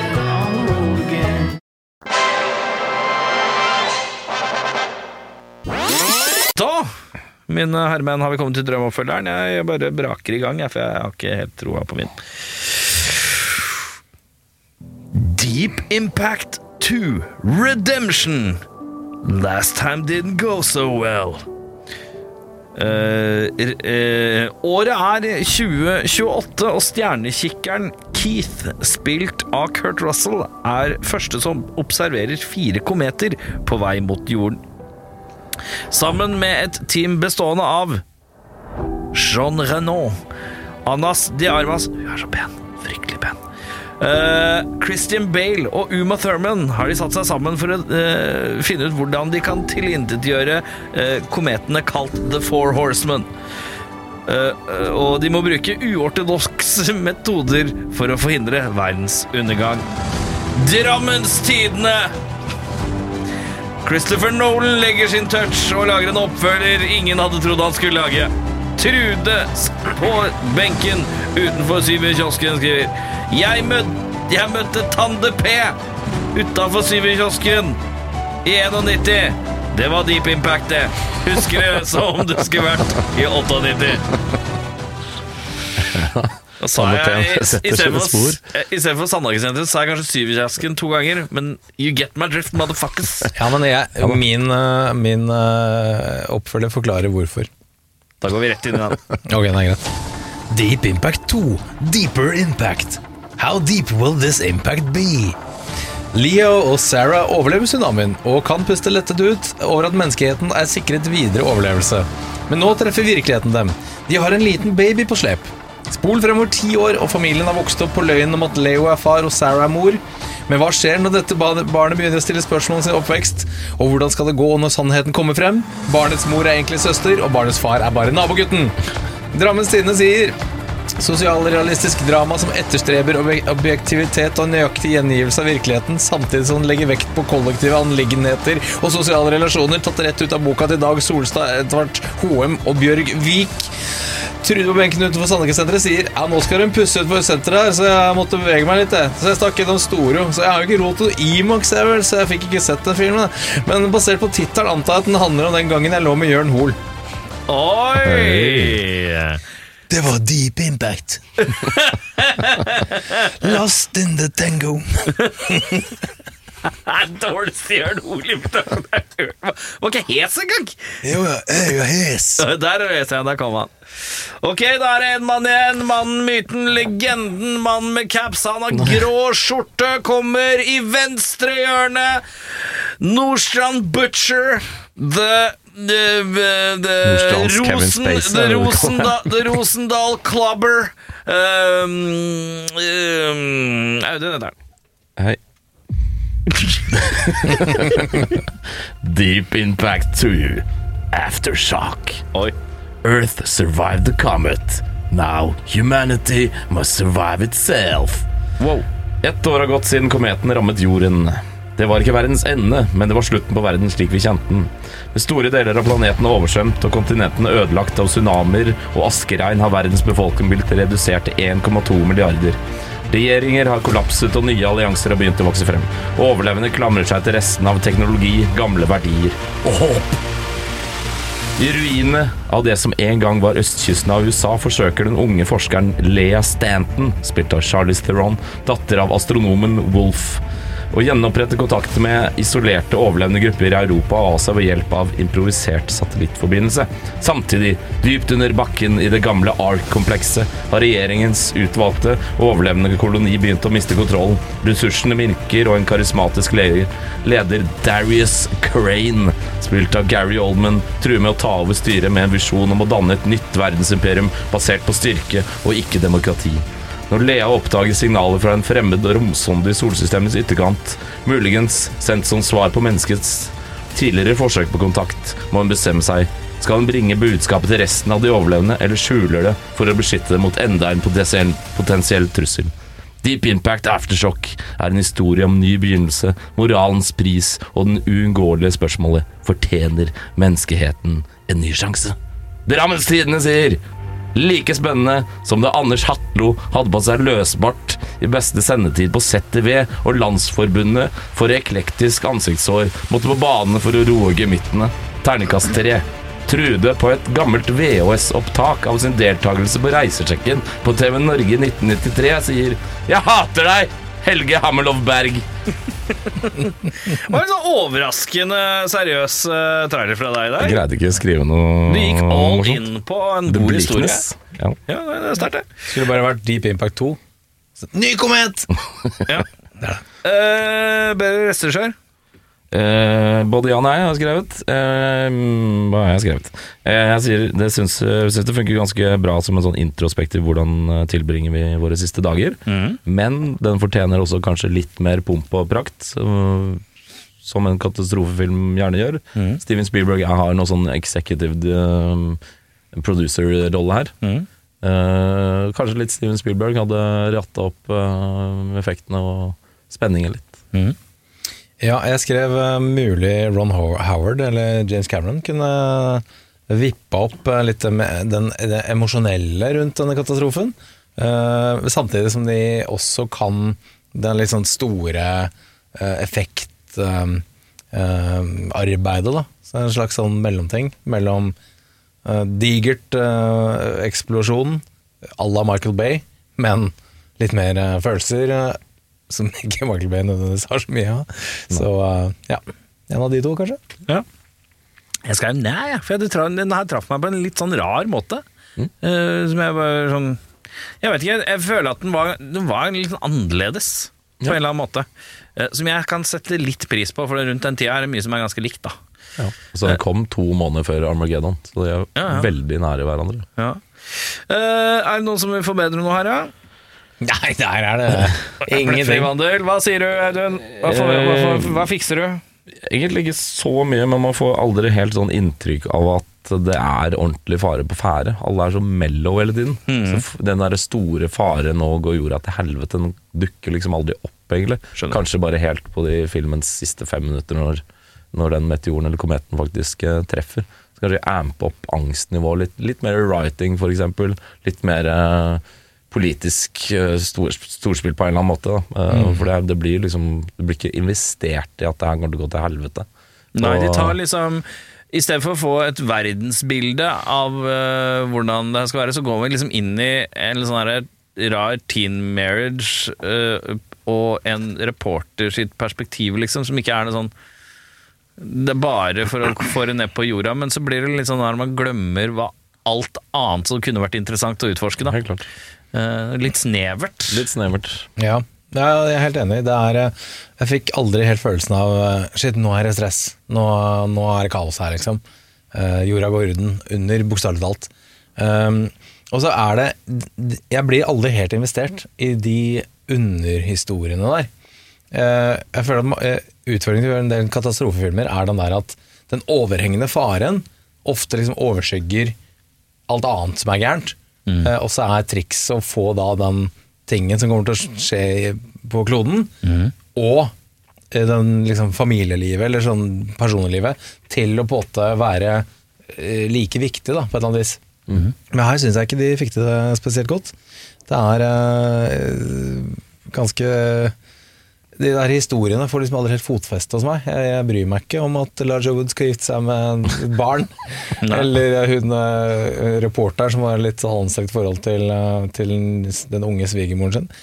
Da, mine herremenn, har vi kommet til drømmeoppfølgeren. Jeg bare braker i gang, for jeg har ikke helt troa på min. Deep Impact 2 Redemption. Last time didn't go so well. Året 2028, og stjernekikkeren Keith, spilt av Kurt Russell, første som observerer 4 kometer på vei mot jorden. Sammen med et team bestående av Jean Reno, Anas de Armas, hun så pen, fryktelig pen, Christian Bale og Uma Thurman har de satt seg sammen for å finne ut hvordan de kan tilintetgjøre kometene kalt The Four Horsemen. Og de må bruke uortodokse metoder for å forhindre verdens undergang. Drammens Tidende! Christopher Nolan legger sin touch og lager en oppfølger ingen hadde trodd han skulle lage. Trude på benken utenfor Syverkiosken skriver: Jeg møtte Tande P utenfor Syverkiosken i 91. Det var Deep Impact, det. Husker det som om det skulle vært i 98. Og sa jeg, i stedet for Sandhagesenteret, sa jeg kanskje Syverkiosken 2 ganger, men you get my drift, motherfuckers. Ja, men min oppfølger forklarer hvorfor. Da går vi rett inn i den. Ok, det greit. Deep Impact 2. Deeper Impact. How deep will this impact be? Leo og Sarah overlever tsunamien og kan puste lettet ut over at menneskeheten sikret videre overlevelse. Men nå treffer virkeligheten dem. De har en liten baby på slep. Spol fremover 10 år, og familien har vokst opp på løgnen om at Leo far og Sarah mor. Men hva skjer når dette barnet begynner å stille spørsmål om sin oppvekst? Og hvordan skal det gå når sannheten kommer frem? Barnets mor egentlig søster, og barnets far bare nabogutten. Drammens Tidende sier: sosialrealistisk drama som etterstreber objektivitet og nøyaktig gjengivelse av virkeligheten, samtidig som den legger vekt på kollektive anliggenheter og sosiale relasjoner, tatt rett ut av boka til Dag Solstad, Edvard H.M. og Bjørg Vik. Trude på benken utenfor Sandhagesenteret sier: ja, nå skal de pusse ut for senteret her, så jeg måtte bevege meg litt. Så jeg stakk innom Storo, så jeg har jo ikke råd til IMAX, så jeg fikk ikke sett den filmen. Men basert på tittelen antar jeg at den handler om den gangen jeg lå med Jørn Hoel. Oi! Det var Deep Impact. Lost in the tango. Dårligst Jørn Hoel. Var ikke hes en gang? Jo, jeg er hes. Der er hes igjen, der kom han. Ok, da er det en mann igjen. Mannen, myten, legenden, mannen med caps. Han har grå skjorte, kommer i venstre hjørne. Nordstrand Butcher, The Rosendal Clubber. Audun der. Hei. Deep Impact 2 Aftershock. Oi. Earth survived the comet. Now humanity must survive itself. Wow. 1 år har gått siden kometen rammet jorden. Det var ikke verdens ende, men det var slutten på verden slik vi kjente den. Med store deler av planeten oversvømt og kontinentene ødelagt av tsunamier og askeregn har verdens befolkning blitt redusert til 1,2 milliarder. Regjeringer har kollapset og nye allianser har begynt å vokse frem. Og overlevende klamrer seg til resten av teknologi, gamle verdier og håp. I ruinene av det som en gang var østkysten av USA forsøker den unge forskeren Lea Stanton, spilt av Charlize Theron, datter av astronomen Wolf, Å gjenopprette kontakt med isolerte overlevende grupper i Europa og Asia ved hjelp av improvisert satellittforbindelse. Samtidig, dypt under bakken i det gamle ARK-komplekset, har regjeringens utvalgte og overlevende koloni begynt å miste kontrollen. Ressursene minker, og en karismatisk leder Darius Crane, spilt av Gary Oldman, truer med å ta over styret med en visjon om å danne et nytt verdensimperium basert på styrke og ikke demokrati. Når Lea oppdager signaler fra en fremmed romsonde i solsystemets ytterkant, muligens sendt som svar på menneskets tidligere forsøk på kontakt, må hun bestemme seg. Skal hun bringe budskapet til resten av de overlevende, eller skjuler det for å beskytte det mot enda en potensiell trussel? Deep Impact Aftershock er en historie om ny begynnelse, moralens pris og den uunngåelige spørsmålet: fortjener menneskeheten en ny sjanse? Drammens Tidende sier: like spennende som da Anders Hatlo hadde på seg løsbart i beste sendetid på ZTV, og Landsforbundet for eklektisk ansiktshår måtte på banen for å roe gemyttene. Terningkast 3. Trude på et gammelt VHS-opptak av sin deltakelse på Reisechecken på TV Norge i 1993 sier: «Jeg hater deg, Helge Hammerlov Berg!» Det var en sånn overraskende seriøs trailer fra deg der. Jeg greide ikke å skrive noe. Du gikk all in på en god historie. Ja, det er sterkt det. Skulle bare vært Deep Impact 2. Ny komet! Ja. Bedre regissør? Både ja og nei har jeg skrevet. Hva har jeg skrevet? Jeg synes det funker ganske bra som en sånn introspektiv hvordan tilbringer vi våre siste dager. Men den fortjener også kanskje litt mer pomp og prakt, som en katastrofefilm gjerne gjør. Steven Spielberg har noe sånn executive producer-rolle her. Kanskje litt Steven Spielberg hadde rattet opp effektene og spenningen litt. Ja, jeg skrev mulig Ron Howard eller James Cameron kunne vippe opp litt det emosjonelle rundt denne katastrofen, samtidig som de også kan den litt sånn store effektarbeidet da. Så en slags sånn mellomting mellom digert eksplosjon à la Michael Bay, men litt mer følelser som ikke Michael Bay nødvendigvis har så mye av. Så ja, en av de to kanskje. Ja. Jeg skrev nei, for den her traff meg på en litt sånn rar måte. Som jeg bare sånn, jeg vet ikke, jeg føler at den var litt annerledes på en eller annen måte. Som jeg kan sette litt pris på, for rundt den tida er det mye som er ganske likt da. Ja. Så den kom 2 måneder før Armageddon, så de er veldig nære hverandre. Ja. Er det noen som vil forbedre noe her, ja? Nei, der er det ingenting. Hva sier du, Audun? Hva fikser du? Egentlig ikke så mye, men man får aldri helt sånn inntrykk av at det er ordentlig fare på fære. Alle er så mellow hele tiden. Så den der store fare nå går jorda til helvete, den dukker liksom aldri opp egentlig. Skjønner. Kanskje bare helt på de filmens siste 5 minutter når den meteoren eller kometen faktisk treffer. Så kanskje ampe opp angstnivået litt mer writing for eksempel, litt mer politisk storspill på en eller annen måte for det blir liksom, det blir ikke investert i at det her kan gå til helvete. Nei, de tar liksom i stedet for å få et verdensbilde av hvordan det skal være, så går vi liksom inn i en sånn her rar teen marriage og en reporter sitt perspektiv liksom, som ikke er noe sånn, det er bare for å få det ned på jorda, men så blir det litt sånn at man glemmer hva alt annet som kunne vært interessant å utforske da. Helt klart. Litt snevert. Ja, jeg er helt enig. Jeg fikk aldri helt følelsen av shit, nå er det stress, nå er det kaos her liksom. Jorda går under bokstavelig talt. Og så er det, jeg blir aldri helt investert i de underhistoriene der. Jeg føler at utfordringen til en del katastrofefilmer er den der at den overhengende faren ofte liksom overskygger alt annet som er gærent. Og så er triks å få da den tingen som kommer til å skje på kloden, og den liksom familielivet eller sånn personlivet til å på en måte være like viktig da, på et eller annet vis. Men her synes jeg ikke de fikk det spesielt godt. Det er ganske de der historiene får liksom aldri helt fotfeste hos meg. Jeg bryr meg ikke om at Elijah Wood skal gifte seg med et barn. Eller hun reporter som har litt anstrengt forhold til den unge svigermoren sin.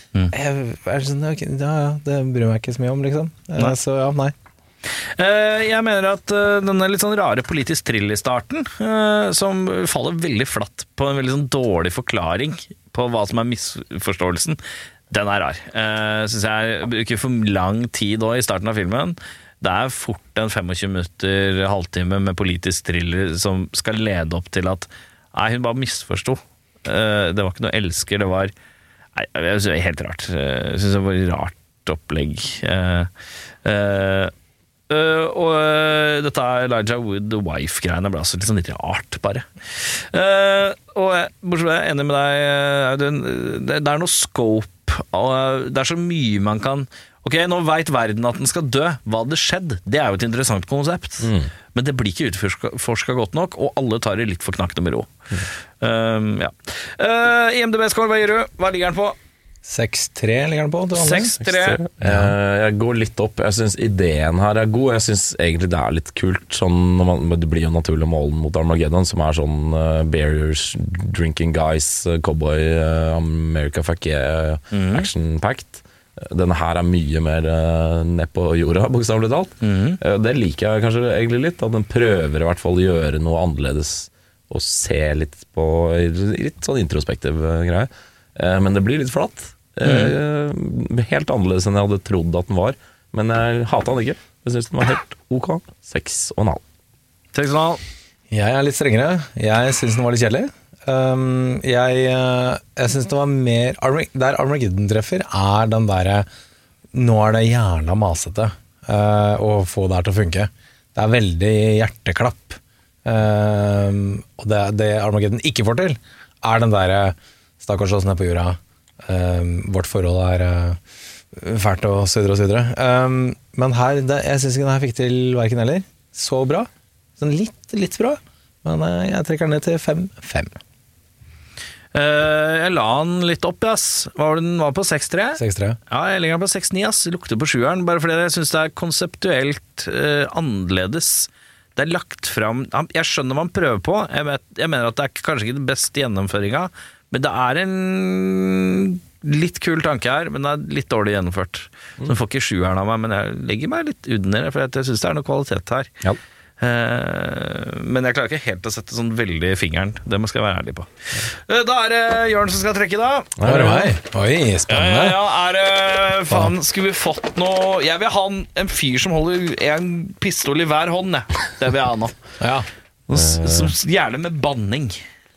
Det bryr meg ikke så mye om, liksom. Så ja, nei. Jeg mener at denne litt sånn rare politisk trill i starten, som faller veldig flatt på en veldig sånn dårlig forklaring på hva som er misforståelsen, den er rar. Synes jeg bruker for lang tid også i starten av filmen. Det er fort en 25 minutter, halvtime med politisk thriller som skal lede opp til at hun bare misforstod. Det var ikke noe elsker, det var jeg synes det var helt rart. Jeg synes det var et rart opplegg. Og dette Elijah Wood wife-greiene ble altså litt rart bare. Og bortsett fra jeg er enig med deg, det er noe scope, og det er så mye man kan. Ok, nå vet verden at den skal dø. Hva hadde skjedd? Det er jo et interessant konsept, men det blir ikke utforsket godt nok, og alle tar det litt for knakkende med ro. Ja. IMDb-skål, hva gir du? Hva ligger den på? 6-3 ligger den på. 6-3. Jeg går litt opp. Jeg synes ideen her er god. Jeg synes egentlig det er litt kult sånn, det blir jo naturlig målen mot Armageddon, som er sånn Bears, Drinking Guys, Cowboy, America Fuck Yeah, action-packed. Denne her er mye mer ned på jorda, bokstavelig talt. Det liker jeg kanskje egentlig litt, at den prøver i hvert fall å gjøre noe annerledes og se litt på litt sånn introspektiv greie. Men det blir litt flatt. Helt annerledes enn jeg hadde trodd at den var. Men jeg hatet den ikke. Jeg synes den var helt ok. 6,5. 6,5. Jeg er litt strengere. Jeg synes den var litt kjedelig. Jeg synes det var mer der Armageddon treffer den der nå er det jævla masete å få det her til å funke. Det er veldig hjerteklapp, og det Armageddon ikke får til den der stakkars oss ned på jorda, vårt forhold fælt og så videre. Men her, jeg synes ikke den her fikk til hverken heller så bra, sånn litt bra, men jeg trekker den ned til 5. Jeg la den litt opp, ass. Den var på 6,3? 6,3. Ja, jeg legger den på 6,9, ass. Lukter på 7'eren, bare fordi jeg synes det er konseptuelt annerledes. Det er lagt frem. Jeg skjønner hva man prøver på. Jeg mener at det er kanskje ikke den beste gjennomføringa, men det er en litt kul tanke her, men det er litt dårlig gjennomført. Så den får ikke 7'eren av meg, men jeg legger meg litt under, for jeg synes det er noe kvalitet her. Ja. Men jeg klarer ikke helt å sette sånn veldig fingeren. Det skal jeg være ærlig på. Da er det Jørn som skal trekke, da. Det er meg. Oi, spennende. Faen, skulle vi fått noe. Jeg vil ha en fyr som holder en pistol i hver hånd. Det vil jeg ha nå. Ja. Som gjerne med banning.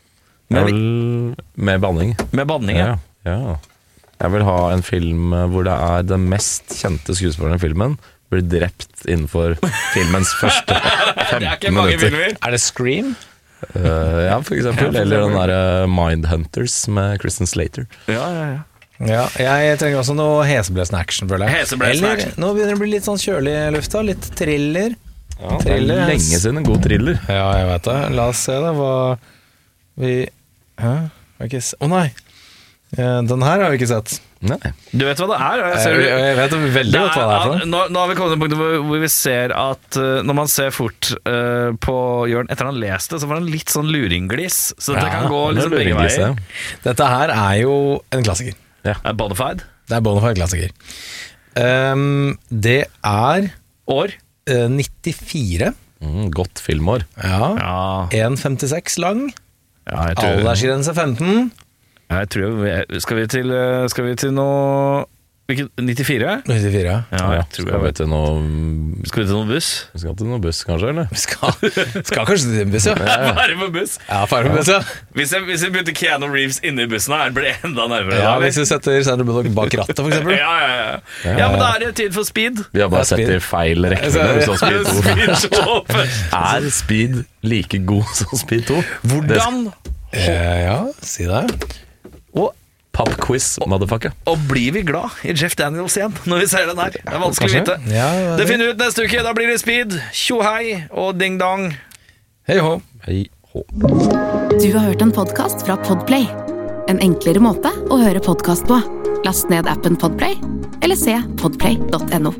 Med banning. Med banning, ja. Jeg vil ha en film hvor det er den mest kjente skuespilleren i filmen blir drept innenfor filmens første 15 minutter. Er det Scream? Ja, for eksempel. Eller den der Mindhunters med Kristen Slater. Ja. Ja, jeg trenger også noe heseblesende action, føler jeg. Eller, nå begynner det å bli litt sånn kjølig i lufta. Litt thriller. Ja, det er lenge siden en god thriller. Ja, jeg vet det. La oss se da hva vi... nei. Den her har vi ikke sett. Nei. Du vet hva det er? Jeg vet veldig godt hva det er for. Nå har vi kommet til et punkt hvor vi ser at når man ser fort på Jørn etter han leste, så var han litt sånn luringglis. Så det kan gå liksom begge veier. Dette her er jo en klassiker. Ja. Er Bonafide? Det er Bonafide klassiker. Det er år 94. Godt filmår. Ja. 1,56 lang. Ja, aldersgrense 15. Jeg tror skal vi til noe 94? 94, ja. Skal vi til noe buss? Vi skal til noe buss, kanskje, eller? Vi skal kanskje til en buss, ja. Fare på buss? Ja, fare på buss, ja. Hvis jeg begynte Keanu Reeves inne i bussen her, blir det enda nærmere. Ja, hvis vi setter Sandra Bullock bak rattet, for eksempel. Ja, men da er det tid for Speed. Vi har bare sett i feil rekkefølge som Speed 2. Er Speed like god som Speed 2? Hvordan? Ja, si det. Og pop-quiz, motherfucker. Og blir vi glad i Jeff Daniels igjen når vi ser den her? Det er vanskelig å vite. Det finner vi ut neste uke. Da blir det Speed, tjo hei og ding dong. Hei hå. Hei hå. Du har hørt en podcast fra Podplay. En enklere måte å høre podcast på. Last ned appen Podplay, eller eller se podplay.no.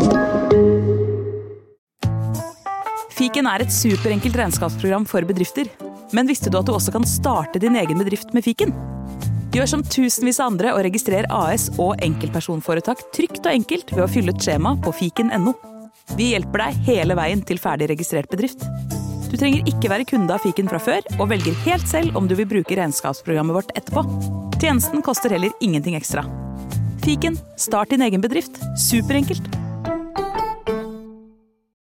Fiken er et superenkelt regnskapsprogram for bedrifter. Men visste du at du også kan starte din egen bedrift med Fiken? Gjør som tusenvis av andre og registrer AS og enkeltpersonforetak trygt og enkelt ved å fylle ut skjema på fiken.no. Vi hjelper deg hele veien til ferdig registrert bedrift. Du trenger ikke være kunde av Fiken fra før, og velger helt selv om du vil bruke regnskapsprogrammet vårt etterpå. Tjenesten koster heller ingenting ekstra. Fiken, start din egen bedrift. Superenkelt.